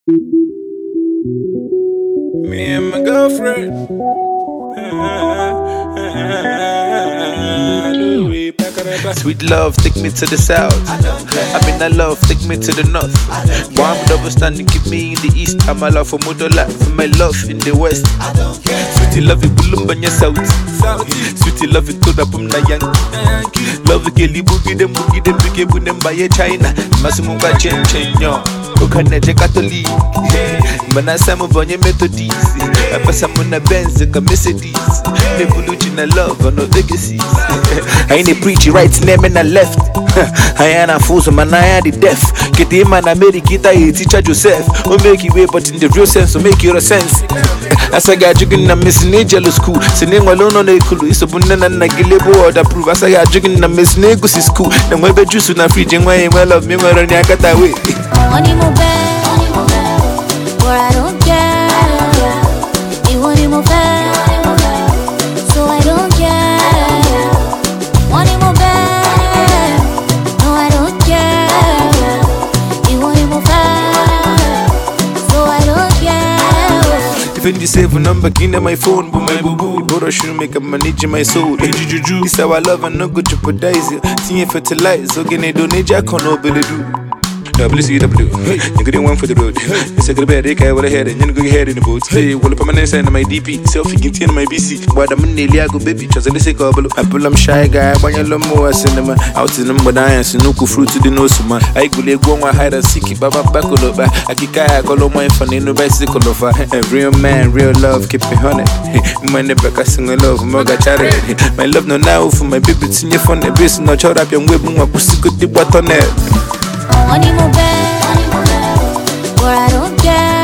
Me and my girlfriend. Sweet love, take me to the south. I mean, I love, take me to the north. Warm double standing, keep me in the east. I'm a love for Modola, for my love in the west. Sweetie love it, Bulumbanya south. Sweetie love it, Kodapum na yang. Love it, Kelly boogie them, big them by China. Masimunga chen yo. Okaneje Catholic. Manasamu bonye Methodist. Apasamuna Benz, a Mercedes. Me buluchina love, no legacies. I ain't a preacher, right name and I left. I ain't a fool, so man, I am the deaf. Get him and I made it, teacher Joseph. Or make it way, but in the real sense, so make it a sense. As I got jigging, I'm missing a jealous school. Sending alone on a cool, it's a bunana and a gilebo or the proof. As I got jigging, I'm missing a goosey school. Then we be juice in a fridge and way, well, of me, where I got that way. Money more bad, or I don't care. You want it more bad, so I don't care. Money more bad, no I don't care. You want it more bad, so I don't care. If you save a number, give my phone, but my boo boo, but I should make a manage my soul. Juju, this how I love and not go jeopardize it. See fertilize, so can I donate Jack on nobody do. WCW, you get one for the road. It's a good bed, I would have had and you go ahead in the boat. Hey, well, I'm an sign of my DP, selfie getting my BC. But I'm in the go baby, just in the sick of I pull them shy guy, when you love more cinema. Out in them, but I am Sinuku fruit to the nose. I could go on hide and seek it, Baba back over. I kick I call my funny no bicycle over. A real man, real love, keep me honey. My never casting a love, Moga charity. My love no now for my baby, it's in your phone, the base, no child up your whip, my pussy could dip what on it. Money more bad, or I don't care.